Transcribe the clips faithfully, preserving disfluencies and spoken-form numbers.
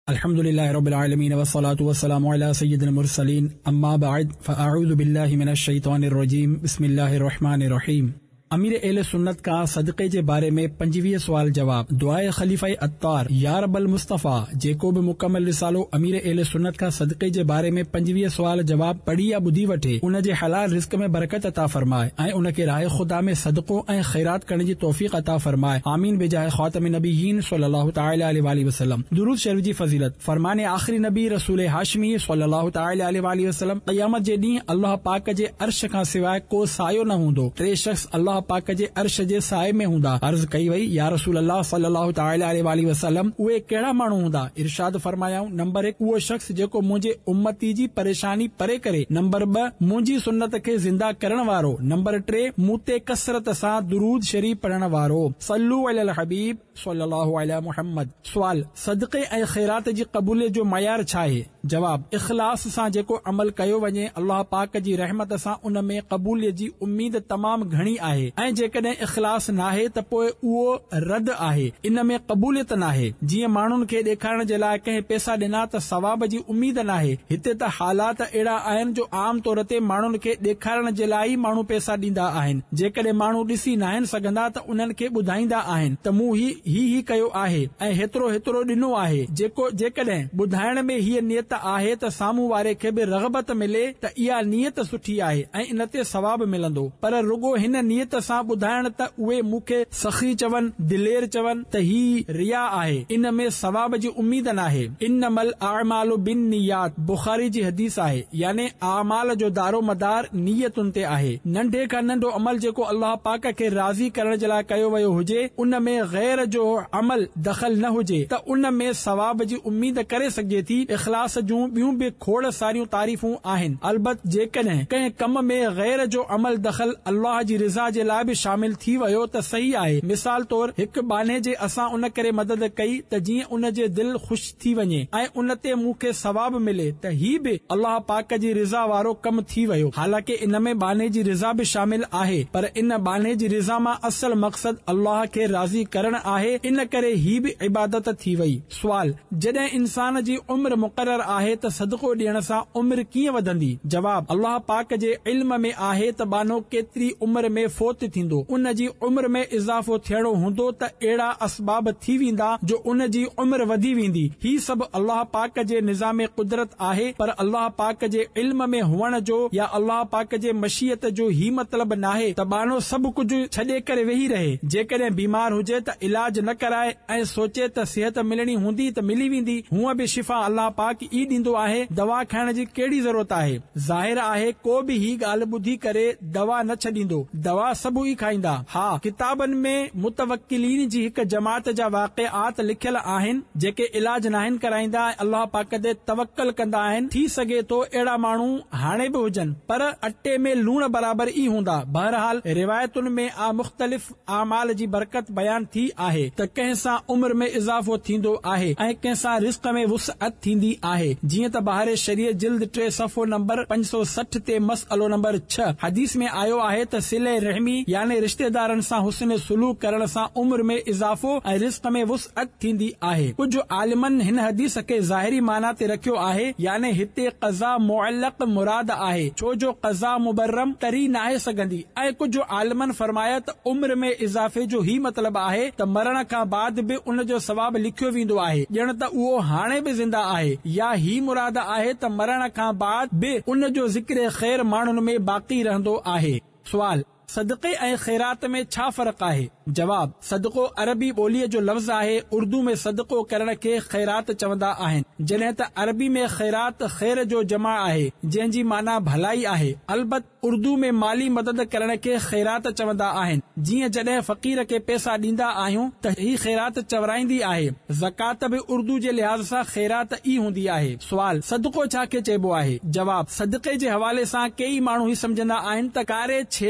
अल्हम्दुलिल्लाहि रब्बिल आलमीन वस्सलातु वस्सलामु अला सय्यिदिल मुरसलीन अम्मा बअद फअऊज़ु बिल्लाहि मिनश शैतानिर रजीम बिस्मिल्लाहिर रहमानिर रहीम। अमीर एले सुन्नत का सदक़े जे बारे में पंजवीह सवाल जवाब। दुआए खलीफा अत्तार या रब्बल मुस्तफा जेको भी मुकम्मल रिसालो अमीर एले सुन्नत का सदक़े जे बारे में पंजवीह सवाल जवाब पढ़ी या ॿुधी वठे उन जे हलाल रिस्क में बरकत अता फरमाए ऐं उन खे राह खुदा में सदको ऐं खैरात करण जी तौफीक अता फरमाए। आमीन बेजाए ख़ातम नबीयीन सल्लल्लाहु तआला अलैहि वसल्लम। दुरूद शरीफ जी फजीलत। फरमाने आखिरी नबी रसूल हाशमी सल्लल्लाहु तआला अलैहि वसल्लम क़यामत जे ॾींहुं अल्लाह पाक जे अर्श खां सिवाय को सायो न हूंदो। टे शख्स अल्लाह पाक जे अर्श जे साए में हूंदा। अर्ज कई वई या रसूल अल्लाह सल्लल्लाहु तआला अलैहि वसल्लम उहे कहिड़ा माण्हू हूंदा? इरशाद फरमायाऊं नंबर एक उहो शख्स जेको मुंहिंजे उम्मती जी परेशानी परे करे। नंबर ॿ मुंहिंजी सुन्नत खे ज़िंदा करण वारो। नंबर टे मूं ते कसरत सां दुरूद शरीफ पढ़ण वारो। सल्लू अलल हबीब सल्लल्लाहु अलैहि मुहम्मद। सवाल सदक़े ऐं खैरात जी क़बूलियत जो मयार छा आहे? जवाब इखलास सां जेको अमल कयो वञे अल्लाह पाक जी रहमत सां उन में क़बूलियत जी उम्मीद तमाम घणी आहे ऐं जेकॾहिं इखलास नाहे त पोइ उहो रद्द आहे, इन में क़बूलियत नाहे। जीअं माण्हुनि खे ॾेखारण जे लाइ कंहिं पैसा ॾिना त सवाब जी उम्मीद नाहे। हिते त हालात अहिड़ा आहिनि जो आम तौर ते माण्हुनि खे ॾेखारण जे लाइ माण्हू पैसा ॾींदा आहिनि। जेकॾहिं माण्हू ॾिसी न आहिनि सघंदा त उन्हनि खे ॿुधाईंदा आहिनि त मूं ही ही ही कयो आहे ऐं हेतिरो हेतिरो ॾिनो आहे। जेको जेकॾहिं ॿुधाइण में हीअ नियत आहे त साम्हूं वारे खे बि रग़बत मिले त इहा नियत सुठी आहे ऐं इन ते सवाब मिलंदो। पर रुगो हिन नियत सां ॿुधाइण त उहे मूंखे सखी चवनि, दिलेर चवनि त ही रिया आहे, इन में सवाब जी उम्मीद नाहे। इन्नमल अअमालु बिन्नियात बुखारी जी हदीस आहे। यानी आमाल जो दारो मदार नियतुनि ते आहे। नंढे खां नंढो अमल जेको अल्लाह पाक खे राज़ी करण जे लाइ कयो वियो हुजे उन में गैर जो अमल दख़ल न हुजे त उन में सवाब जी उम्मीद करे सघिजे थी। इखलास जूं ॿियूं बि खोड़ सारियूं तारीफ़ूं आहिनि। अलबत जेकॾहिं कंहिं कम में गैर जो अमल दख़ल अल्लाह जी रिज़ा जे लाइ बि शामिल थी वियो त सही आहे। मिसाल तौर हिकु बाने जे असां उन करे मदद कई त जीअं उन जे दिल ख़ुशि थी वञे ऐं उन ते मूंखे सवाब मिले त ही बि अल्लाह पाक जी रिज़ा वारो कम थी वियो। हालांकि इन में बाने जी रिज़ा बि शामिल आहे, पर इन बाने जी रिज़ा मां असल मक़सद अल्लाह खे राज़ी करण आहे। इन करे ही बि इबादत थी वई। सुवाल जॾहिं इंसान जी उम्र मुक़रर आहे त सदको ॾियण सां उम्र कीअं वधंदी? जवाब अल्लाह पाक जे इल्म में आहे त बानो केतिरी उम्र में फोत थींदो। उन जी उम्र में इज़ाफ़ो थियणो हूंदो त अहिड़ा असबाब थी वेंदा जो उन जी उम्र वधी वेंदी। ही सभु अल्लाह पाक जे निज़ाम कुदरत आहे, पर अल्लाह पाक जे इल्म में हुअण जो या अल्लाह पाक जे मशीयत जो ही मतलब नाहे त बानो सभु कुझु छॾे करे वेही रहे। जेकॾहिं बीमार हुजे त इलाज न कराए ऐं सोचे त सिहत मिलणी हूंदी त मिली वेंदी। हूअं बि शिफ़ा अल्लाह पाक ई ॾींदो आहे। दवा खाइण जी कहिड़ी ज़रूरत आहे? ज़ाहिर आहे को बि ही ॻाल्हि ॿुधी करे दवा न छॾींदो। दवा सभु ई खाईंदा। हा, किताबनि में मुतवक्किलीन जी हिकु जमात जा वाक़िआत लिखियल आहिनि जेके इलाज नाहिनि कराईंदा ऐं अल्लाह पाक ते तवक्कल कंदा आहिनि। थी सघे थो अहिड़ा माण्हू हाणे बि हुजनि, पर अटे में लूण बराबर ई हूंदा। बहरहाल रिवायतुनि में आ मुख़्तलिफ़ आमाल जी बरकत बयान थी आहे त कंहिं सां उम्र में इज़ाफ़ो थींदो आहे ऐं कंहिं सां रिस्क में वुसअत थींदी आहे। जीअं त बहारे शरीयत जिल्द टे सफ़ो नंबर पंज सौ सठ ते मसअलो नंबर छह हदीस में आयो आहे त सिले रहमी यानी रिश्तेदारनि सां हुस्न सुलूक करण सां उम्र में इज़ाफ़ो ऐं रिस्क में वुसअत थींदी आहे। कुझु आलिमनि हिन हदीस खे ज़ाहिरी माना ते रखियो आहे, यानी हिते क़ज़ा मुअल्लक़ मुराद आहे, छो जो क़ज़ा मुबर्रम तरी नाहे सघंदी। ऐं कुझु आलिमनि फरमाया त उम्र में इज़ाफ़े जो ही मतलब आहे त मरण खां बाद बि उन जो सवाब लिखियो वेंदो आहे, ॼण त उहो हाणे बि ज़िंदा आहे। या ही मुराद आहे त मरण खां बाद बि उन जो ज़िक्र ख़ैर माण्हुनि में बाक़ी रहंदो आहे। सुवाल सदक़े ऐं खैरात में छा फ़र्क़ु आहे? जवाब सदको अरबी ॿोलीअ जो लफ़्ज़ आहे। उर्दू में सदको करण खे खैरात चवंदा आहिनि, जॾहिं त अरबी में खैरात खैर जो जमा आहे जंहिंजी माना भलाई आहे। अलबत उर्दू में माली मदद करण खे खैरात चवंदा आहिनि। जीअं जॾहिं फ़क़ीर खे पैसा ॾींदा आहियूं त ही खैरात चवराईंदी आहे। ज़कात बि उर्दू जे लिहाज़ सां खैरात ई हूंदी आहे। सुवाल सदको छा खे चइबो आहे? जवाब सदक़े जे हवाले सां कई माण्हू ही समझंदा आहिनि त कारे छेले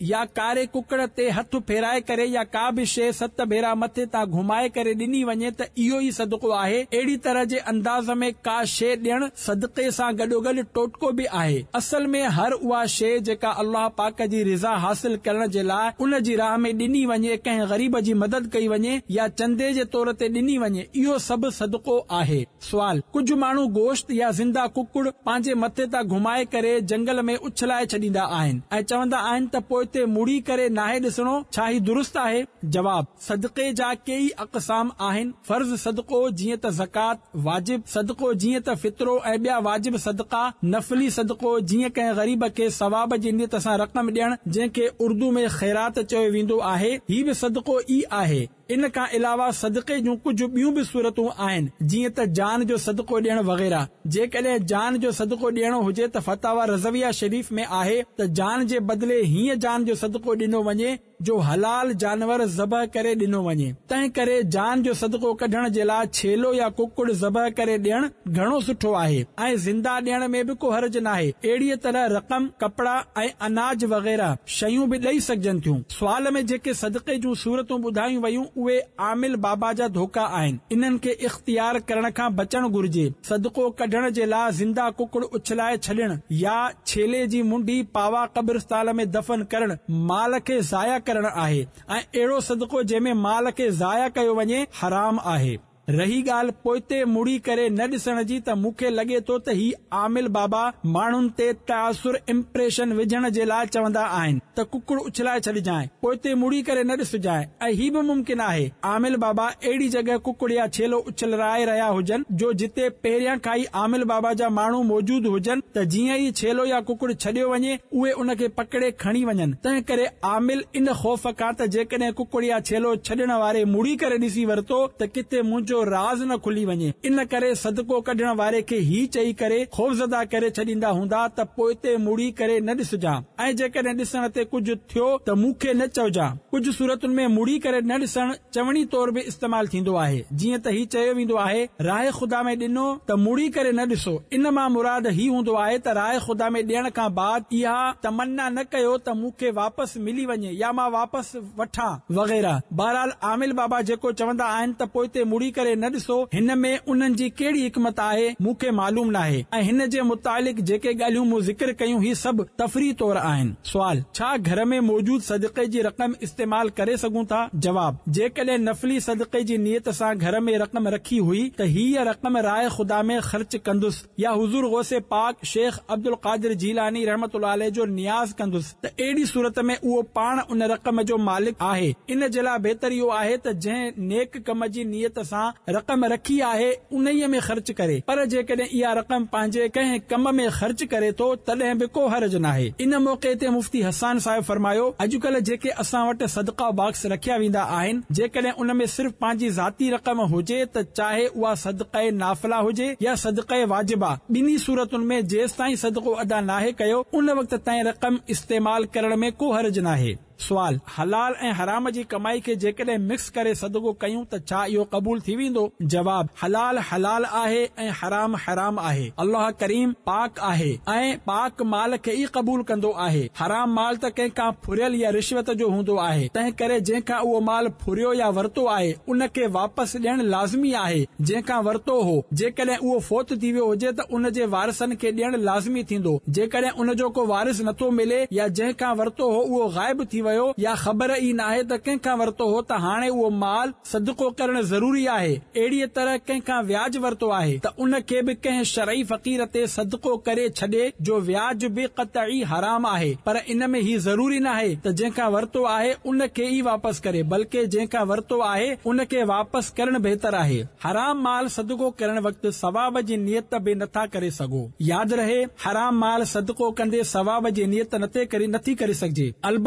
या कारे कुकड़ ते हथ फेराए करे या का बि शइ सत भेरा मथे तां घुमाए करे ॾिनी वञे त इहो ई सदको आहे। अहिड़ी तरह जे अंदाज़ में का शइ ॾियण सदके सां गॾोगॾु टोटको बि आहे। असल में हर उहा शइ जेका अल्लाह पाक जी रिज़ा हासिल करण जे लाइ उन जी राह में ॾिनी वञे, कंहिं ग़रीब जी मदद कई वञे या चंदे जे तौर ते ॾिनी वञे, इहो सभु सदको आहे। सुवाल, कुझु माण्हू गोश्त या ज़िंदा कुकुड़ पंहिंजे मथे तां घुमाए करे जंगल में उछलाए छॾींदा आहिनि ऐं चवंदा आहिनि त पोइ ते मुड़ी करे नाहे ॾिसणो, छा ही दुरुस्त आहे? जवाब, सदके जा कई अक़साम आहिनि। फर्ज़ सदको जीअं त ज़कात, वाजिब सदको जीअं त फितरो ऐं ॿिया वाजिब सदका, नफ़ली सदको जीअं कंहिं ग़रीब खे सवाब जी नियत सां रक़म ॾियण जंहिंखे उर्दू में ख़ैरात चयो वेंदो आहे, ही बि सदको ई आहे। इन खां अलावा सदके जूं कुझु ॿियूं बि सूरतूं आहिनि जीअं त जान जो सदको ॾियण वग़ैरह। जेकॾहिं जान जो सदको ॾियणो हुजे त फतावा रज़विया शरीफ़ में आहे त जान जे बदिले हीअं जान जो सदको ॾिनो वञे जो हलाल जानवर ज़बह करे ॾिनो वञे। तंहिं करे जान जो सदको कढण जे लाइ छेलो या कुकुड़ ज़बह करे ॾियण घणो सुठो आहे ऐं ज़िंदा ॾियण में बि को हर्ज नाहे। अहिड़ीअ तरह रक़म, कपड़ा ऐं अनाज वग़ैरह शयूं बि ॾेई सघजनि थियूं। सुवाल में जेके सदके जूं सूरतूं ॿुधायूं वयूं उहे आमिल बाबा जा धोखा आहिनि। इन्हनि खे इख्तियार करण खां बचण घुर्जे। सदको कढण जे लाइ ज़िंदा कुकुड़ उछलाए छॾण या छेले जी मुंडी पावा कब्रिस्तान में दफ़न करण माल खे ज़ाया करण आहे ऐं अहिड़ो सदको जंहिंमें माल खे ज़ाया कयो वञे हराम आहे। रही ॻाल्हि पोइते मुड़ी करे न ॾिसण जी, त मूंखे लॻे थो त ही आमिल बाबा माण्हुनि ते तासुर इम्प्रेशन विझण जे लाइ चवंदा आहिनि त कुकुड़ उछलाए छॾिजांइ, पोइते मुड़ी करे न ॾिसजांइ। ऐं ही बि मुमकिन आहे आमिल बाबा अहिड़ी जॻह कुकुड़ या छेलो उछलराए रहिया हुजनि जो जिते पहिरियां खां ई आमिल बाबा जा माण्हू मौजूद हुजनि, त जीअं ई छेलो या कुकुड़ छॾियो वञे उहे उन खे पकड़े खणी वञनि। तंहिं करे आमिल इन ख़ौफ़ खां त जेकॾहिं कुकुड़ या छेलो छॾण वारे मुड़ी करे ॾिसी वरितो त किथे मुंहिंजो राज़ न खुली वञे, इन करे सदको कढण वारे खे ही चई करे ख़ौफ़ज़दा करे छॾींदा हूंदा त पोइते मुड़ी करे न ॾिसजां ऐं जेकॾहिं ॾिसण ते कुझु थियो त मूंखे न चइजां। कुझु सूरतुनि में मुड़ी करे न ॾिसण चवणी तौर बि इस्तेमाल थींदो आहे, जीअं त ही चयो वेंदो आहे राह ख़ुदा में ॾिनो त मुड़ी करे न ॾिसो। इन मां मुराद ही हूंदो आहे त राह ख़ुदा में ॾियण खां बाद इहा तमन्ना न कयो त मूंखे वापसि मिली वञे या मां वापसि वठां वग़ैरह। बहरहाल आमिल बाबा जेको चवंदा आहिनि त पोइते मुड़ी करे न ॾिसो, हिन में उन्हनि जी कहिड़ी हिकमत आहे मूंखे मालूम नाहे ऐं हिन जे मुतालिक़ जेके ॻाल्हियूं मूं ज़िक्र कयूं ही सभु तफ़री तौर आहिनि। सुवाल, छा घर में मौजूद सदक़े जी रक़म इस्तेमाल करे सघूं था? जवाब, जेकॾहिं नफ़ली सदक़े जी नियत सां घर में रक़म रखी हुई त हीअ रक़म राय ख़ुदा में ख़र्च कंदुसि या हुज़ूर गौसे पाक शेख अब्दुल कादिर जीलानी रहमतुल्लाह अलैह जो नियाज़ कंदुसि, त अहिड़ी सूरत में उहो पाण उन रक़म जो मालिक आहे। इन जे लाइ बहितर इहो आहे त जंहिं नेक कम जी नियत सां रक़म रखी आहे उन्हीअ में ख़र्च करे, पर जेकॾहिं इहा रक़म पंहिंजे कंहिं कम में ख़र्च करे थो तॾहिं बि को हर्ज नाहे। इन मौक़े ते मुफ्ती हसन साहिब फरमायो, अॼुकल्ह जेके असां वटि सदका बॉक्स रखिया वेंदा आहिनि, जेकॾहिं उन में सिर्फ़ पंहिंजी ज़ाती रक़म हुजे त चाहे उहा सदक़े नाफ़िला हुजे या सदक़े वाजिबा, ॿिन्ही सूरतुनि में जेसि ताईं सदको अदा नाहे कयो उन वक़्त ताईं रक़म इस्तेमाल करण में को हर्ज नाहे। सुवाल, हलाल ऐं हराम जी कमाई खे जेकॾहिं मिक्स करे सदको कयूं त छा इहो क़बूल थी वेंदो? जवाब, हलाल हलाल आहे ऐं हराम हराम आहे। अल्लाह करीम पाक आहे ऐं पाक माल खे ई क़बूल कंदो आहे। हराम माल त कंहिंखां फुरियल या रिश्वत जो हूंदो आहे, तंहिं करे जंहिंखां उहो माल फुरियो या वरितो आहे उन खे वापसि ॾियण लाज़मी आहे। जंहिंखां वरितो हो जेकॾहिं उहो फोत थी वियो हुजे त उन जे वारिसनि खे ॾियण लाज़मी थींदो। जेकॾहिं उन जो को वारिस नथो मिले या जंहिंखां वरितो हो उहो ग़ाइब थी वियो या ख़बर ई नाहे त कंहिंखां वरितो हो, त हाणे उहो माल सदको करणु ज़रूरी आहे। अहिड़ीअ तरह कंहिंखां व्याज वरितो आहे त उन खे बि कंहिं शरई फ़क़ीर ते सदको करे छॾे जो व्याज बि क़तई हराम आहे, पर इन में ही ज़रूरी नाहे त जंहिंखां वरितो आहे उन खे ई वापसि करे, बल्कि जंहिंखां वरितो आहे उन खे वापसि करणु बहितर आहे। हराम माल सदको करण वक़्तु सवाब जी नियत बि नथा करे सघो। यादि रहे, हराम माल सदको कंदे सवाब जी नियत नथे करे नथी करे सघिजे। अलबत जंहिं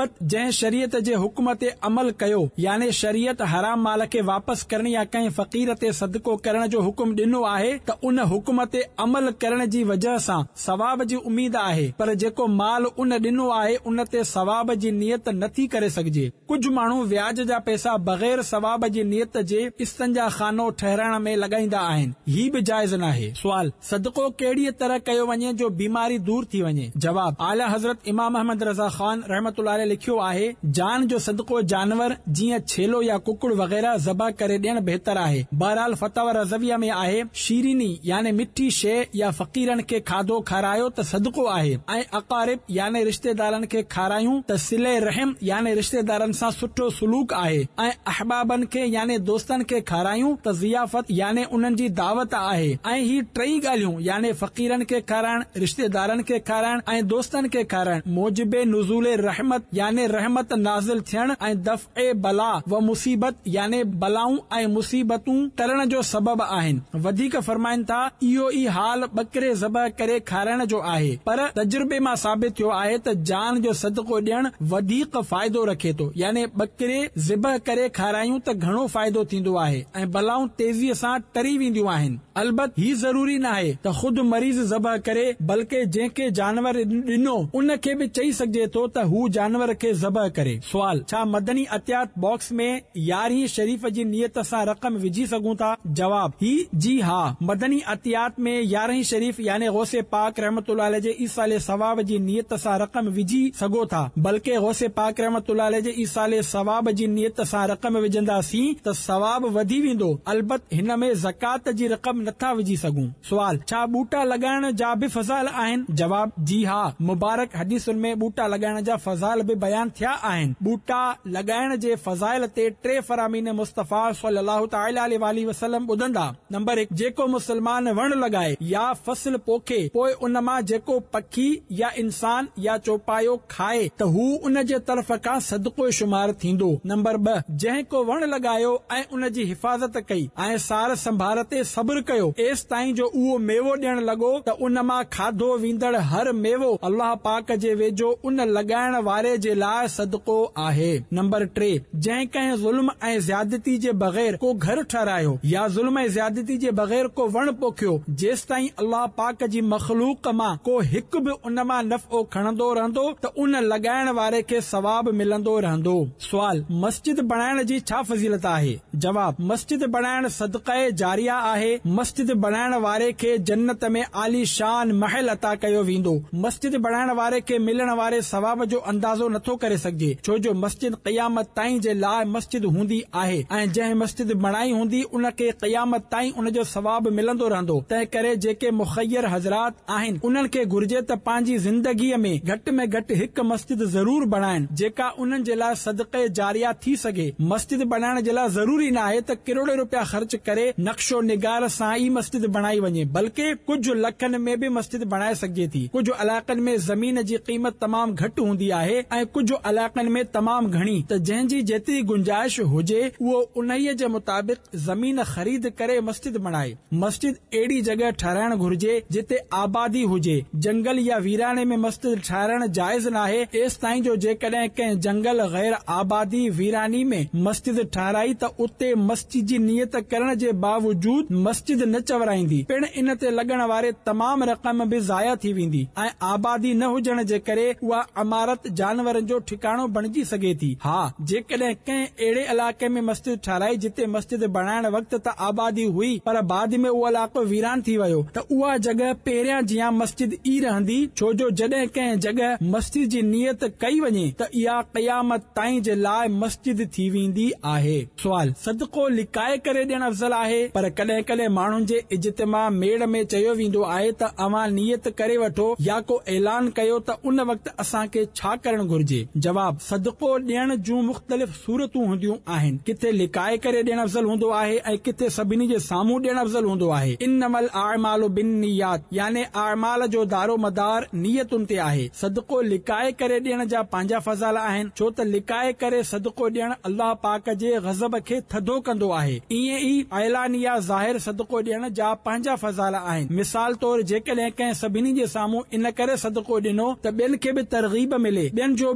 कंहिं शरीयत जे हुक्म ते अमल कयो यानी शरीयत हराम माल खे वापस करण या कंहिं फ़क़ीर ते सदको करण जो हुकुम ॾिनो आहे त उन हुक्म ते अमल करण जी वजह सां सवाब जी उमीद आहे, पर जेको माल उन ॾिनो आहे उन ते सवाब जी नियत नथी करे सघिजे। कुझु माण्हू व्याज जा पैसा बग़ैर सवाब जी नियत जे इस्तंजा खानो ठहराइण में लॻाईंदा आहिनि, ही बि जाइज़ नाहे। सुवाल, सदको कहिड़ी तरह कयो वञे जो बीमारी दूर थी वञे? जवाब, आला हज़रत इमाम अहमद रज़ा ख़ान रहमतुल्लाह अलैह लिखियो आहे, जान जो सदको जानवर जीअं छेलो या कुकुड़ वग़ैरह ज़बह करे ॾियण बहितर आहे। बहरहाल फतवा रज़विया में आहे, शीरीनी यानी मिठी शइ या फ़क़ीरनि खे खाधो खारायो त सदको आहे, ऐं अक़ारिब यानी रिश्तेदारनि खे खारायूं त सिले रहम यानी रिश्तेदारनि सां सुठो सुलूक आहे, ऐं अहबाबनि खे यानी दोस्तनि खे खारायूं त ज़ियाफ़त यानी उन्हनि जी दावत आहे। ऐं ही टई ॻाल्हियूं यानी फ़क़ीरनि खे खाराइण, रिश्तेदारनि खे खाराइण ऐं दोस्तनि खे खाराइण मूजिबे नुज़ूले रहमत यानी रहमत नाज़िल थियण ऐं दफ़े बला व मुसीबत यानी बलाऊं ऐं मुसीबतूं करण जो सबब आहिनि। वधीक फरमाइनि था, इहो ई हाल बकरे ज़बह करे खाराइण जो आहे, पर तजुर्बे मां साबित थियो आहे त जान जो सदको ॾियण वधीक फ़ाइदो रखे थो, यानी बकरे ज़बह करे खारायूं त घणो फ़ाइदो थींदो आहे ऐं बलाऊं तेज़ीअ सां टरी वेंदियूं आहिनि। अलबत ही ज़रूरी नाहे त ख़ुदि मरीज़ ज़बह करे, बल्कि जंहिंखे जानवर ॾिनो उन खे बि चई सघिजे थो त हू जानवर खे ज़बह करे। सुवाल, छा मदनी अतियात बॉक्स में यारहीं शरीफ़ जी नियत सां रक़म विझी सघूं था? जवाब, ही जी हा। मदनी अतियात में यारहीं शरीफ़ यानी गौसे पाक रहमतुल्लाह अलैह जे ईसाले सवाब जी नियत सां रक़म विझी सघो था, बल्कि गौसे पाक रहमतुल्लाह अलैह जे ईसाले सवाब जी नियत सां रक़म विझंदासीं त सवाब वधी वेंदो। अलबत हिन में ज़कात जी रक़म नथा विझी सघूं। सुवाल, छा बूटा लॻाइण जा बि फज़ाइल आहिनि? जवाब, जी हा। मुबारक हदीसुनि में बूटा लॻाइण जा फज़ाइल बि बयान थिया आहिनि। बूटा लॻाइण जे फज़ाइल ते टे फरामीन मुस्तफ़ा सल्लल्लाहु तआला अलैहि वसल्लम ॿुधंदा। नंबर हिकु, जेको मुसलमान वण लॻाए या फसल पोखे, पोइ उन मां जेको पखी या इंसान या चौपायो खाए त हू उन जे तरफ़ खां सदको शुमार थींदो। नंबर ॿ, जंहिं को वण लॻायो ऐं उन जी हिफ़ाज़त कई ऐं सार संभाल ते सब्र कयो एसि ताईं जो उहो मेवो ॾियण लॻो त उन मां खाधो वेंदड़ हर मेवो अल्लाह पाक जे वेझो उन लॻाइण वारे जे लाइ सदको आहे। नंबर टे, जंहिं कंहिं ज़ुल्म ऐं ज़्यादती जे बग़ैर को घर ठहिरायो या ज़ुल्म ऐं ज़्यादती जे बग़ैर को वण पोखियो, जेसि ताईं अल्लाह पाक जी मख़लूक मां को हिकु बि उन मां नफ़ो खणंदो रहंदो त उन लॻाइण वारे खे सवाब मिलंदो रहंदो। सुवाल, मस्जिद बणाइण जी छा फज़ीलत आहे? जवाब, मस्जिद बणाइण सदक़े जारिया आहे। मस्जिद बणाइण वारे खे जन्नत में आली शान महल अता कयो वेंदो। मस्जिद बणाइण वारे खे मिलण वारे सवाब जो अंदाज़ो नथो करे सघिजे, छो जो मस्जिद क़यामत ताईं जे लाइ मस्जिद हूंदी आहे ऐं जंहिं मस्जिद बणाई हूंदी उन खे क़यामत ताईं उन जो सवाब मिलंदो रहंदो। तंहिं करे जेके मुख़य्यर हज़रात आहिनि उन्हनि खे घुर्जे त पंहिंजी ज़िंदगीअ में घटि में घटि हिकु मस्जिद ज़रूर बणाइनि, जेका उन्हनि जे लाइ सदक़े जारिया थी सघे। मस्जिद बणाइण जे लाइ ज़रूरी न आहे त किरोड़े रुपया ख़र्च करे नक्शो निगार सां ई मस्जिद बणाई वञे, बल्कि कुझु लखनि में बि मस्जिद बणाए सघिजे थी। कुझु इलाइक़नि में ज़मीन जी क़ीमत तमामु घटि हूंदी आहे ऐं कुझु इलाइक़नि में तमामु घणी, त जंहिंजी जेतिरी गुंजाइश हुजे उहो उन्हीअ जे मुताबिक़ ज़मीन ख़रीद करे मस्जिद बणाए। मस्जिद अहिड़ी जॻह ठहिराइण घुर्जे जिते आबादी हुजे। जंगल या वीराने में मस्जिद ठाहिराइण जाइज़ नाहे एसि ताईं जो जेकॾहिं कंहिं जंगल गैर आबादी वीरानी में मस्जिद ठाहिराई त उते मस्जिद जी नियत करण जे बावजूद मस्जिद न चवराईंदी, पिण इन ते लॻण वारे तमाम रक़म बि ज़ाया थी वेंदी ऐं आबादी न हुजण जे करे उहा इमारत जानवरनि जो ठिकाणो बणिजी सघे थी। हा, जेकॾहिं कंहिं अहिड़े इलाइक़े में मस्जिद ठाहिराई जिते मस्जिद बणाइण वक़्त त आबादी हुई पर बाद में उहो इलाइक़ो वीरान थी वियो त उहा जॻह पहिरियां जियां मस्जिद ई रहंदी, छो जो जॾहिं कंहिं जॻह मस्जिद जी नियत कई वञे त इहा क़यामत ताईं जे लाइ मस्जिद थी वेंदी आहे। सुवाल, सदको लिकाए करे ॾियण अफ़ज़ल आहे, पर कॾहिं कॾहिं माण्हुनि जे इज्तिमा मेड़ में चयो वेंदो आहे त अवां नियत करे वठो या को ऐलान कयो त उन वक़्तु असांखे छा करणु घुर्जे? जवाब, सदको ॾियण जूं मुख़्तलिफ़ सूरतूं हूंदियूं आहिनि। किथे लिकाए करे ॾियण अफ़ज़ल हूंदो आहे ऐं किथे सभिनी जे साम्हूं ॾियण अफ़ज़ल हूंदो आहे। इन्नमल आअमालु बिन्नियात यानी आमाल जो दारो मदार नियतुनि ते आहे। सदको लिकाए करे ॾियण जा पंहिंजा फज़ाइल आहिनि, छो त लिकाए करे सदको ॾियण अल्लाह पाक जे ग़ज़ब खे थधो कंदो आहे। ईअं ई ऐलानिया ज़ाहिर सदको ॾियण जा पंहिंजा फज़ाइल आहिनि। मिसाल तौर जेकॾहिं कंहिं सभिनी जे साम्हूं इन करे सदको ॾिनो त ॿियनि खे बि तरग़ीब मिले, ॿियनि जो बि ॾियण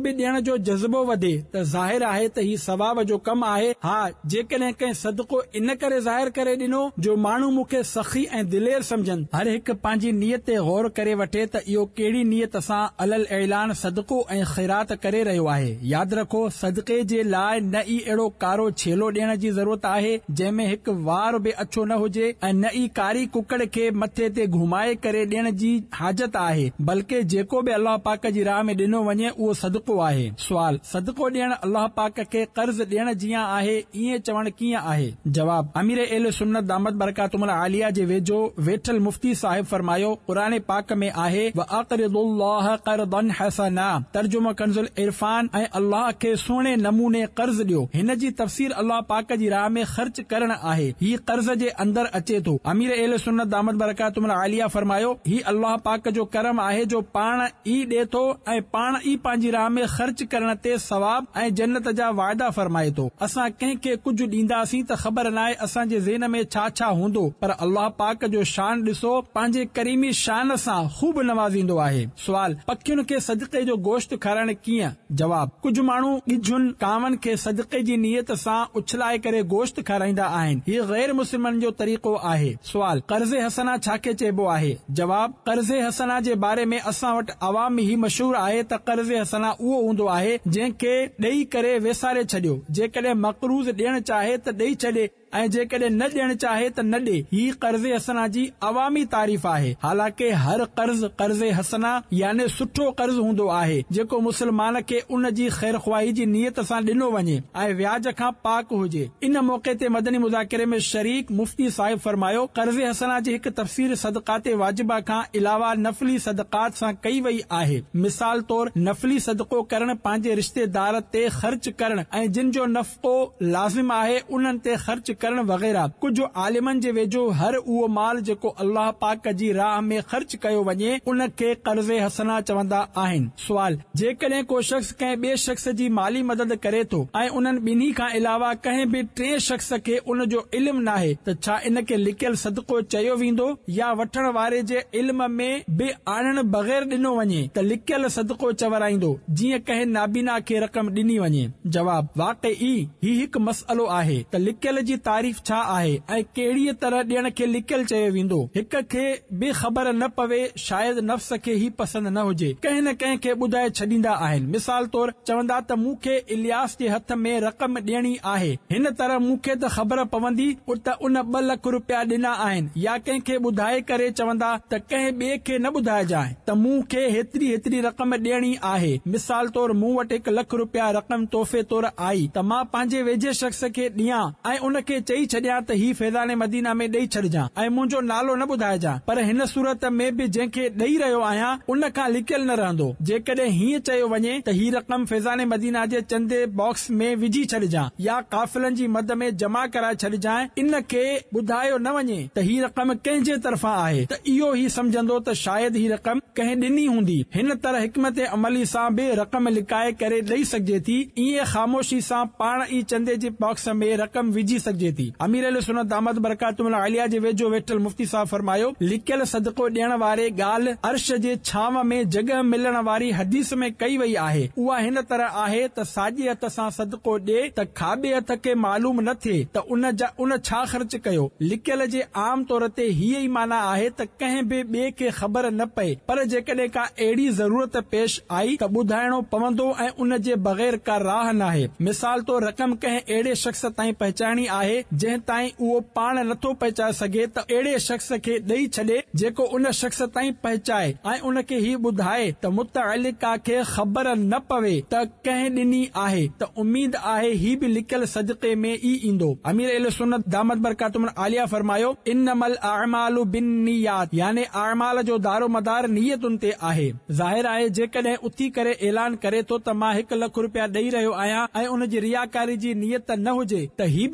जो जज़्बो वधे त ज़ाहिर आहे त ही सवाब जो कम आहे। हा, जेकॾहिं कंहिं सदको इन करे ज़ाहिर करे ॾिनो जो माण्हू मूंखे सखी ऐं दिलेर समझनि, हर हिकु पंहिंजी नियत ते गौर करे वठे त इहो कहिड़ी नियत सां अलल ऐलान सदको ऐं ख़ैरात करे रहियो आहे। यादि रखो, सदके जे लाइ न ई अहिड़ो कारो छेलो ॾियण जी ज़रूरत आहे जंहिंमें हिकु वार बि अछो न हुजे ऐं न ई कारी कुकड़ खे मथे ते घुमाए करे ॾियण जी हाजत आहे, बल्कि जेको बि अल्लाह पाक जी राह में ॾिनो वञे उहो सदको आहे। सुवाल, सदको ॾियण अल्लाह पाक खे कर्ज़ ॾियण जीअं आहे, ईअं चवण कीअं आहे? जवाब, अमीर अहले सुन्नत दामत बरकातुहुल आलिया जे वेझो वेठल मुफ्ती साहिब फरमायो, क़ुरान पाक में आहे व अक़रिदुल्लाह क़र्दन हसना, तर्जुमो कंजुल इरफान, ऐं अल्लाह खे सुहिणे नमूने कर्ज़ ॾियो। हिन जी तफ़सीर अल्लाह पाक जी राह में ख़र्च करण आहे। ही कर्ज़ जे अंदर अचे थो। अमीर अहले सुन्नत दामत बरकातुहुल आलिया फरमायो, ही अल्लाह पाक जो करम आहे जो पाण ई ॾे थो ऐं पाण ई पंहिंजी राह में ख़र्च करण ते सवाब ऐं जन्नत जा वाइदा फरमाए थो। असां कंहिंखे कुझु ॾींदासीं त ख़बर नाहे असांजे ज़हन में छा छा हूंदो, पर अल्लाह पाक जो शान ॾिसो, पंहिंजे करीमी शान सां खूब नवाज़ींदो आहे। सुवाल, पखियुनि खे सदक़े जो गोश्त खाराइण कीअं? जवाब, कुझु माण्हू ॻिझुनि कांवनि खे सदक़े जी नियत सां उछलाए करे गोश्त खाराईंदा आहिनि। हीउ गैर मुस्लिमनि जो तरीक़ो आहे। सुवाल, कर्ज़े हसना छा खे चइबो आहे? जवाब, कर्ज़े हसना जे बारे में असां वटि अवाम में ही मशहूर आहे त कर्ज़े हसना उहो हूंदो आहे जंहिंखे ॾेई करे वेसारे छॾियो। जेकॾहिं मक़रूज़ ॾियण चाहे त ॾेई छॾे ऐं जेकॾहिं न ॾियण चाहे त न ॾे। ही कर्ज़े हसना जी अवामी तारीफ़ आहे। हालांकि हर कर्ज़ कर्ज़े हसना यानी सुठो कर्ज़ हूंदो आहे जेको मुस्लमान खे उन जी ख़ैर ख़्वाही जी नियत सां ॾिनो वञे ऐं व्याज खां पाक हुजे। इन मौक़े ते मदनी मुज़ाकिरे में शरीक मुफ्ती साहिब फरमायो, कर्ज़े हसना जी हिकु तफ़सीर सदक़ात वाजिबा खां अलावा नफ़ली सदक़ात सां कई वई आहे। मिसाल तौर, नफ़ली सदको करण, पंहिंजे रिश्तेदार ते ख़र्च करण ऐं जिन जो नफ़क़ो लाज़िम आहे उन्हनि ते ख़र्च करण वग़ैरह। कुझु आलिमनि जे वेझो हर उहो माल जेको अल्लाह पाक जी राह में ख़र्च कयो वञे उन खे कर्ज़े हसना चवंदा आहिनि। सुवाल, जेकॾहिं को शख़्स कंहिं ॿिए शख़्स जी माली मदद करे थो ऐं उन्हनि ॿिन्ही खां अलावा कंहिं बि टे शख़्स खे उन जो इल्म नाहे त छा इन खे लिकियल सदको चयो वेंदो या वठण वारे जे इल्म में बि आणण बग़ैर ॾिनो वञे त लिकियल सदको चवराईंदो, जीअं कंहिं नाबीना खे रक़म ॾिनी वञे? जवाब, वाक़ई ही हिकु मसइलो आहे त लिकियल जी तारीफ़ छा आहे ऐं कहिड़ीअ तरह ॾियण खे लिकियल चयो वेंदो। हिक खे बि ख़बर न पवे, शायदि नफ़्स खे ही पसंदि न हुजे, कंहिं न कंहिं खे ॿुधाए छॾींदा आहिनि। मिसाल तौर, चवंदा त मूंखे इलियास जे हथ में रक़म ॾियणी आहे, हिन तरह मूंखे त ख़बर पवंदी त उन ॿ लख रुपया ॾिना आहिनि। या कंहिंखे ॿुधाए करे चवंदा त कंहिं ॿिए खे न ॿुधाइजांइ त मूंखे हेतिरी हेतिरी रक़म ॾियणी आहे। मिसाल तौर, मूं वटि हिकु लख रुपया रक़म तोहफ़े तौर आई त मां पंहिंजे वेझे शख़्स खे ॾियां ऐं उन खे चई छॾियां त ही फैज़ान मदीना में ॾेई छॾिजां ऐं मुंहिंजो नालो न ॿुधाइजां, पर हिन सूरत में बि जंहिंखे ॾेई रहियो आहियां उन खां लिकियल न रहंदो। जेकॾहिं हीअं चयो वञे त ही रक़म फैज़ान मदीना जे चंदे बॉक्स में विझी छॾिजां या काफ़िलनि जी मद में जमा कराए छॾिजांइ, इन खे ॿुधायो न वञे त ही रक़म कंहिंजे तरफ़ां आहे, त इहो ई समझंदो त शायदि ही रक़म कंहिं ॾिनी हूंदी। हिन तरह हिकमत अमली सां बि रक़म लिकाए करे ॾेई सघिजे थी। ईअं ख़ामोशी सां पाण ई चंदे जे बॉक्स में रक़म विझी सघिजे थी। अमीर अहले सुन्नत दामत बरकातुहुल आलिया जे वेझो वेठल मुफ्ती साहब फरमायो, लिकियल सदको ॾियण वारे ॻाल्हि अर्श जे छांव में जॻह मिलण वारी हदीस में कई वई आहे। उहा हिन तरह आहे त साॼे हथ सां सदको ॾे त खाॿे हथ खे मालूम न थिए त उन जा उन छा ख़र्च कयो। लिकियल जे आम तौर ते हीअ ई माना आहे त कंहिं बि ॿिए खे ख़बर न पए, पर जेकॾहिं का अहिड़ी ज़रूरत पेश आई त ॿुधाइणो पवंदो ऐं उन जे बग़ैर का राह नाहे। मिसाल तौर, रक़म कंहिं अहिड़े शख़्स ताईं पहुचाइणी आहे जंहिं ताईं उहो पाण नथो पहुचाए सघे त अहिड़े शख़्स खे ॾेई छॾे जेको उन शख़्स ताईं पहुचाए ऐं उन खे ही ॿुधाए त मुतअल्लिक़ा खे ख़बर न पवे त कंहिं ॾिनी आहे, त उम्मीद आहे ही बि लिकियल सदक़े में ई ईंदो। अमीर अहले सुन्नत दामत बरकातुहुल आलिया फरमायो, इन्नमल अअमालु बिन्नियात, यानी अअमाल जो दारो मदार नियतुनि ते आहे। ज़ाहिर आहे जेकॾहिं उथी करे ऐलान करे थो त मां हिकु लख रुपया ॾेई रहियो आहियां ऐं उन जी रियाकारी जी नियत न हुजे त ही बि जाइज़ आहे।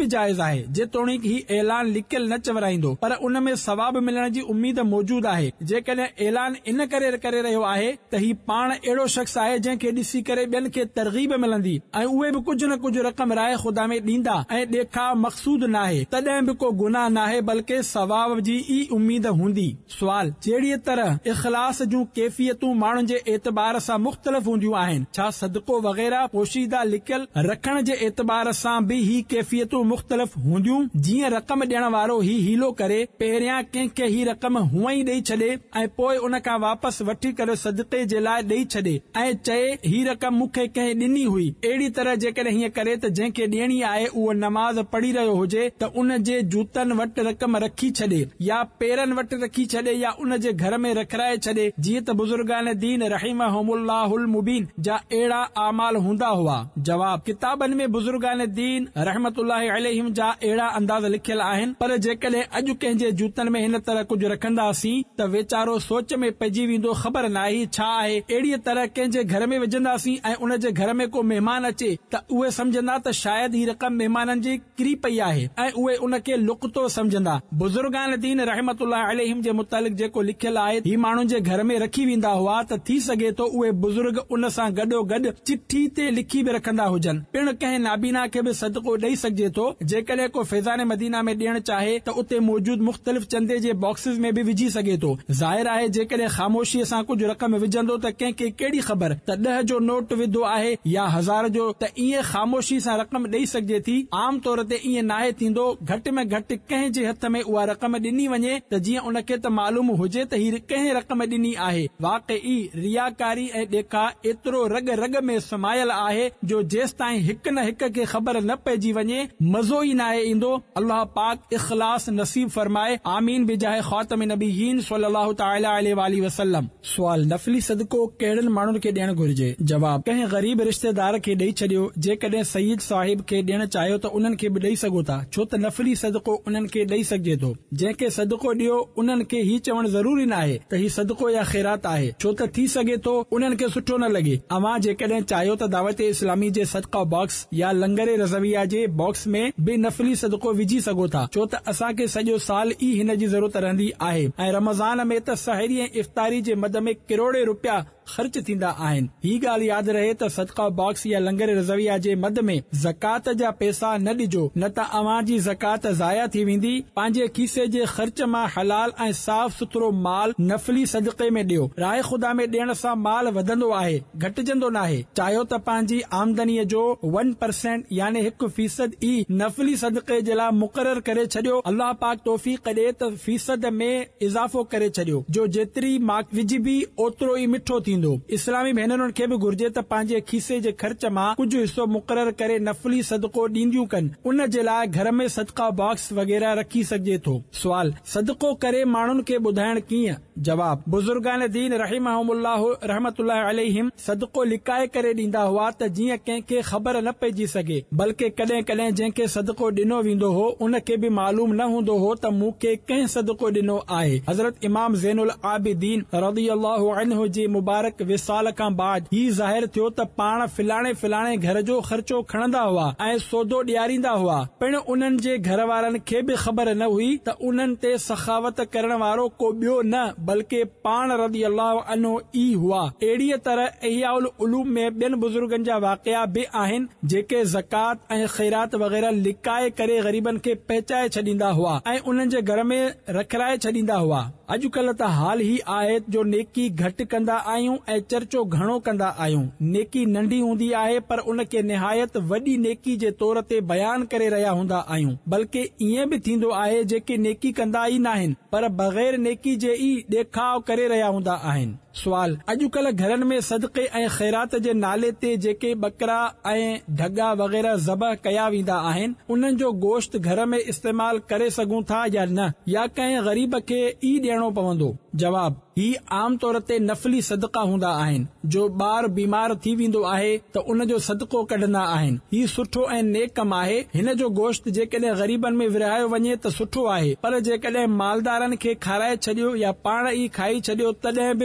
आहे, जेतोणीकि ही ऐलान लिकियल न चवराईंदो, पर उन में सवाब मिलण जी उम्मीद मौजूद आहे। जेकॾहिं ऐलान इन करे करे रहियो आहे त ही पाण अहिड़ो शख्स आहे जंहिंखे ॾिसी करे ॿियनि खे तरगीब मिलंदी ऐं उहे बि कुझु न कुझु रक़म राय ख़ुदा में ॾींदा ऐं ॾेखा मक़सूद नाहे, तॾहिं बि को गुनाह नाहे बल्कि सवाब जी ई उम्मीद हूंदी। सुवाल, जहिड़ीअ तरह इख़लास जूं कैफ़ियतूं माण्हुनि जे एतबार सां मुख़्तलिफ़ हूंदियूं आहिनि, छा सदको वग़ैरह पोशीदा लिकियल रखण जे एतबार सां बि ही कैफ़ियतूं मुख़्तलिफ़ हूंदियूं? जीअं रक़म ॾियण वारो ही हीलो करे पहिरियां कंहिंखे ही रक़म हूअं ई ॾेई छॾे ऐं पोइ उन खां वापसि वठी करे सदक़े जे लाइ ॾेई छॾे ऐं चए ही रक़म मूंखे कंहिं ॾिनी हुई। अहिड़ी तरह जेकॾहिं हीअं करे त जंहिंखे ॾियणी आहे उहो नमाज़ पढ़ी रहियो हुजे त उन जे जूतनि वटि रक़म रखी छॾे या पेरनि वटि रखी छॾे या उन जे घर में रखाए छॾे, जीअं त बुज़ुर्गान दीन रहमहुमुल्लाहुल मुबीन जा अहिड़ा आमाल हूंदा हुआ। जवाब, किताबनि में बुज़ुर्गान दीन रहमतुल्लाहि अलैहिम जा अहिड़ा अंदाज़ लिखियल आहिनि, पर जेकॾहिं अॼु कंहिंजे जूतनि में हिन तरह कुझु रखंदासीं त वेचारो सोच में पइजी वेंदो, ख़बर नाहे छा आहे। अहिड़ीअ तरह कंहिंजे घर में विझंदासीं ऐं उन जे घर में को महिमान अचे त उहे समझंदा त शायदि ही रक़म महिमाननि जी किरी पई आहे ऐं उहे उन खे लुक़तो समझंदा। बुज़ुर्गान दीन रहमतुल्लाहि अलैहिम जे मुतालिक़ जेको लिखियल आहे, ही माण्हुनि जे घर में रखी वेंदा हुआ त थी सघे थो उहे बुज़ुर्ग उन सां गॾो गॾु चिठी ते लिखी बि रखंदा हुजनि। पिण कंहिं नाबीना खे बि सदको ॾेई सघिजे थो। जेकॾहिं को फैज़ान मदीना में ॾियणु चाहे त उते मौजूद मुख़्तलिफ़ चंदे जे बॉक्सिस में बि विझी सघे थो। ज़ाहिर आहे जेकॾहिं ख़ामोशीअ सां कुझु रक़म विझंदो त कंहिंखे कहिड़ी ख़बर त ॾह जो नोट विधो आहे या हज़ार जो, त ईअं ख़ामोशी सां रक़म ॾेई सघिजे थी। आम तौर ते ईअं नाहे थींदो। घटि में घटि कंहिं जे हथ में उहा रक़म ॾिनी वञे त जीअं उन खे त मालूम हुजे त ही कंहिं रक़म ॾिनी आहे। वाक़ई रियाकारी ऐं ॾेखा एतिरो रग रग में समायल आहे जो जेसि ताईं हिक न हिक खे ख़बर न पइजी वञे मज़ो ई नाहे ईंदो। अल्लाह पाक इख़लास नसीब फरमाए, आमीन बिजाह ख़ातम नबीयीन सल्लल्लाहु तआला अलैहि वसल्लम। सुवाल, नफ़ली सदको कहिड़नि माण्हुनि खे ॾियणु घुरिजे? जवाब, कंहिं ग़रीब रिश्तेदार खे ॾेई छॾियो। जेकॾहिं सईद साहिब खे ॾियणु चाहियो त उन्हनि खे बि ॾेई सघो था, छो त नफ़ली सदको उन्हनि खे ॾेई सघिजे थो। जंहिंखे सदको ॾियो उन्हनि खे ही चवणु ज़रूरी न आहे त ही सदको या ख़ैरात आहे, छो त थी सघे थो उन्हनि खे सुठो न लॻे। अवां जेकॾहिं चाहियो त दावत इस्लामी जे सदका बॉक्स या लंगर रज़विया जे बॉक्स में बि नफ़ली सदको विझी सघो था, छो त असांखे सॼो साल ई हिन जी ज़रूरत रहंदी आहे ऐं रमज़ान में त सहरी ऐं इफ़्तारी जे मद में किरोड़े रुपया ख़र्च थींदा आहिनि। ही ॻाल्हि यादि रहे त सदका बॉक्स या लंगर रज़विया जे मद में ज़कात जा पैसा न ॾिजो, न त अवां जी ज़कात ज़ाया थी वेंदी। पंहिंजे खीसे जे ख़र्च मां हलाल ऐं साफ़ सुथरो माल नफ़ली सदक़े में ॾियो। राय ख़ुदा में ॾियण सां माल वधंदो आहे, घटिजंदो नाहे। चाहियो त पंहिंजी आमदनीअ जो वन परसेंट यानी हिकु फीसद ई नफ़ली सदक़े जे लाइ मुक़रर करे छॾियो। अल्लाह पाक तौफ़ीक़ ॾे त फीसद में इज़ाफ़ो करे छॾियो, जो जेतिरी माक विझबी ओतिरो ई मिठो थींदो। इस्लामी भेनरुनि खे बि घुर्जे त पंहिंजे खीसे जे ख़र्च मां कुझु हिसो मुक़रर करे नफ़ली सदको ॾींदियूं कनि। उन जे लाइ घर में सदका बॉक्स वग़ैरह रखी सघिजे थो। सुवाल, सदको करे माण्हुनि खे ॿुधाइण कीअं? जवाब, बुज़ुर्गान दीन रहमहुमुल्लाह रहमतुल्लाहि अलैहिम सदको लिकाए करे ॾींदा हुआ त जीअं कंहिंखे ख़बर न पइजी सघे, बल्कि कॾहिं कॾहिं जंहिंखे सदको ॾिनो वेंदो हो उन खे बि मालूम न हूंदो हो त मूंखे कंहिं सदको ॾिनो आहे। हज़रत इमाम ज़ैनुल आबिदीन रज़ियल्लाहु अन्हु जे मुबारक विसाल खां बाद ही ज़ाहिर थियो त पाण फिलाणे फिलाणे घर जो ख़र्चो खणंदा हुआ ऐं सौदो ॾियारींदा हुआ। पिण उन्हनि जे घर वारनि खे बि ख़बर न हुई त उन्हनि ते सखावत करण वारो को ॿियो न बल्कि पाण रज़ियल्लाहु अन्हु ई हुआ। अहिड़ीअ तरह इहयाउल उलूम में ॿियनि बुज़ुर्गनि जा वाक़िया बि आहिनि जेके ज़कात ऐं ख़ैरात वग़ैरह लिकाए करे ग़रीबनि खे पहुचाए छॾींदा हुआ ऐं उन्हनि जे घर में रखाए छॾींदा हुआ। अॼुकल्ह त हाल ही आहे जो नेकी घटि कंदा आहियूं ऐं चर्चो घणो कंदा आहियूं। नेकी नंढी हूंदी आहे पर उन खे निहायत वॾी नेकी जे तौर ते बयान करे रहिया हूंदा आहियूं। बल्कि ईअं बि थींदो आहे जेके नेकी कंदा ई नाहिनि पर बग़ैर नेकी जे ई ॾेखाव करे रहिया हूंदा आहिनि। सुवाल, अॼुकल्ह घरनि में सदक़े ऐं ख़ैरात जे नाले ते जेके बकरा ऐं ढगा वग़ैरह ज़बह कया वेंदा आहिनि उन्हनि जो गोश्त घर में इस्तेमाल करे सघूं था या न, या कंहिं ग़रीब खे ई ॾियणो पवंदो? जवाब, ही आम तौर ते नफ़ली सदका हूंदा आहिनि। जो ॿार बीमार थी वेंदो आहे त उन जो सदको कढंदा आहिनि। ही सुठो ऐं नेक कमु आहे। हिन जो गोश्त जेकॾहिं ग़रीबनि में विरहायो वञे त सुठो आहे, पर जेकॾहिं मालदारनि खे खाराए छॾियो या पाण ई खाई छॾियो तॾहिं बि को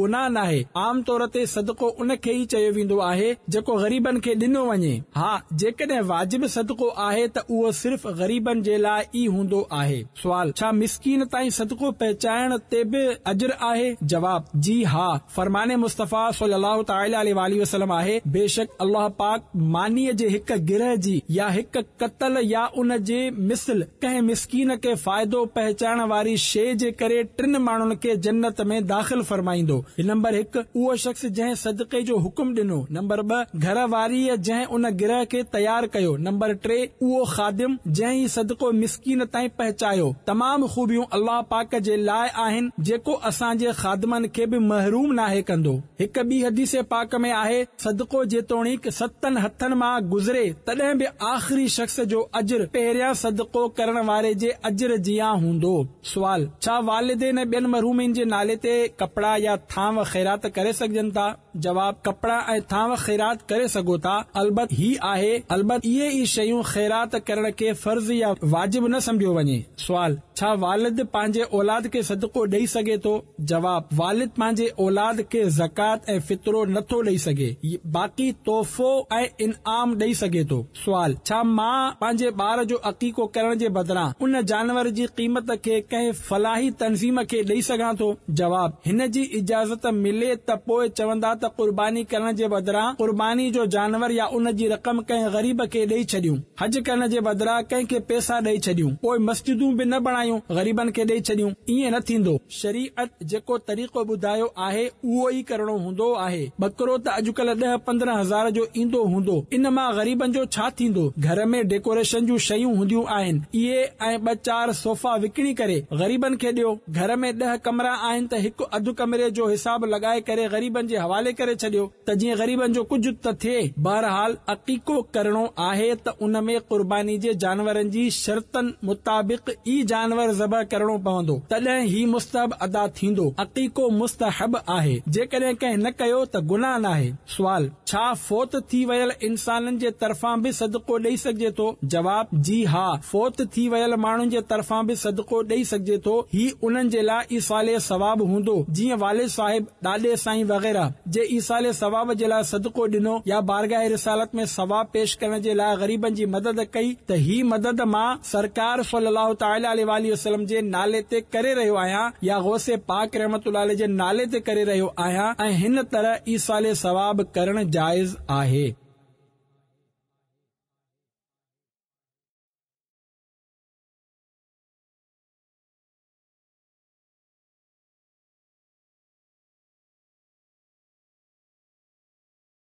गुनाह नाहे। आम तौर ते सदको उन खे ई चयो वेंदो आहे जेको ग़रीबनि खे ॾिनो वञे। हा, जेकॾहिं वाजिब सदको आहे त उहो सिर्फ़ ग़रीबनि जे लाइ ई हूंदो आहे। सुवाल, छा मिसकीन ताईं सदको पहुचाइण ते बि अजर आहे? जवाब, जी हा। फरमाने मुस्तफ़ा सल्लल्लाहु तआला अलैहि वसल्लम आहे, बेशक अल्लाह पाक मानीअ जे हिक गिरह जी या हिक कतल या उन जे मिसल कंहिं मिसकीन खे फ़ाइदो पहुचाइण वारी शइ जे करे टिन माण्हुनि खे जन्नत में दाख़िल फरमाईंदो। नंबर हिकु, उहो शख़्स जंहिं सदक़े जो हुकुम ॾिनो। नंबर ॿ, घर वारीअ जंहिं उन गिरह खे तयार कयो। नंबर टे, उहो खादिम जंहिं ही सदको मिसकीन ताईं पहुचायो। तमाम खूबियूं अल्लाह पाक जे लाइ आहिनि जेको असांजे खादमनि खे बि महरूम नाहे कंदो। हिक ॿी हदीस पाक में आहे, सदको जेतोणीक सतनि हथनि मां गुज़रे तॾहिं बि आख़िरी शख़्स जो अजर पहिरियां सदको करण वारे जे अजर जिया हूंदो। सुवाल, छा वालिदेन ॿियनि महरूमनि जे नाले ते कपड़ा या थांव ख़ैरात करे सघजनि था? जवाब, कपड़ा ऐं थांव ख़ैरात करे सघो था। अलबत ही आहे अलबत इहे ई शयूं ख़ैरात करण खे फर्ज़ या वाजिब न समझियो वञे। सुवाल, छा वालिद पंहिंजे औलाद खे सदको ॾेई सघे थो? जवाब, वालिद पंहिंजे औलाद खे ज़कात ऐं फितरो नथो ॾेई सघे, बाक़ी तोहफ़ो ऐं इनाम ॾेई सघे थो। सुवाल, छा मां पंहिंजे ॿार जो अक़ीक़ो करण जे बदिरां उन जानवर जी क़ीमत खे कंहिं फलाही तंज़ीम खे ॾेई सघां थो? जवाब, हिन जी इजाज़त मिले त पोइ चवंदा त कुर्बानी करण जे बदिरां कुर्बानी जो जानवर या उन जी रक़म कंहिं ग़रीब खे ॾेई छॾियूं। हज करण जे बदिरां कंहिंखे पैसा ॾेई छॾियूं, पोइ मस्जिदूं बि न बणायूं, ग़रीबनि खे ॾेई छॾियूं। ईअं न थींदो। शरीअत जेको तरीक़ो ॿुधायो आहे उहो ई करणो हूंदो आहे। बकरो त अॼुकल्ह ॾह पंद्रहं हज़ार जो ईंदो हूंदो, इन मां ग़रीबनि जो छा थींदो? घर में डेकोरेशन जूं शयूं हूंदियूं आहिनि, इहे ऐं ॿ चार सोफ़ा विकिणी करे ग़रीबनि खे ॾियो। घर में ॾह कमरा आहिनि त हिकु अधु कमरे जो हिसाब लॻाए करे ग़रीबनि जे हवाले करे छॾियो त जीअं ग़रीबनि जो कुझु त थिए। बहरहाल, अक़ीक़ो करणो आहे त उन में कुर्बानी जे जानवरनि जी शर्तनि मुताबिक़ ई जानवर ज़बह करणो पवंदो, तॾहिं ही मुस्तहब अदा थींदो। अक़ीक़ो मुस्तहब आहे, जेकॾहिं कंहिं न कयो त गुनाह नाहे। सुवाल, छा फ़ौत थी वयल इंसाननि जे तरफ़ां बि सदको ॾेई सघिजे थो? जवाब, जी हा। फ़ौत थी वयल माण्हुनि जे तरफ़ां बि सदको ॾेई सघिजे थो। ही उन्हनि जे लाइ ईसाले सवाब हूंदो, जीअं वालिद साहिब, ॾाॾे साईं वग़ैरह जे ईसाले सवाब जे लाइ सदको ॾिनो या बारगाह रिसालत में सवाब पेश करण जे लाइ ग़रीबनि जी मदद कई त ही मदद मां सरकार सल्लल्लाहु तआला अलैहि वसल्लम जे नाले ते करे रहियो आहियां या गौसे पाक रहमतुल्लाह अलैहि जे नाले ते करे रहियो आहियां, ऐं हिन तरह ईसाले सवाब करण जाइज़ आहे।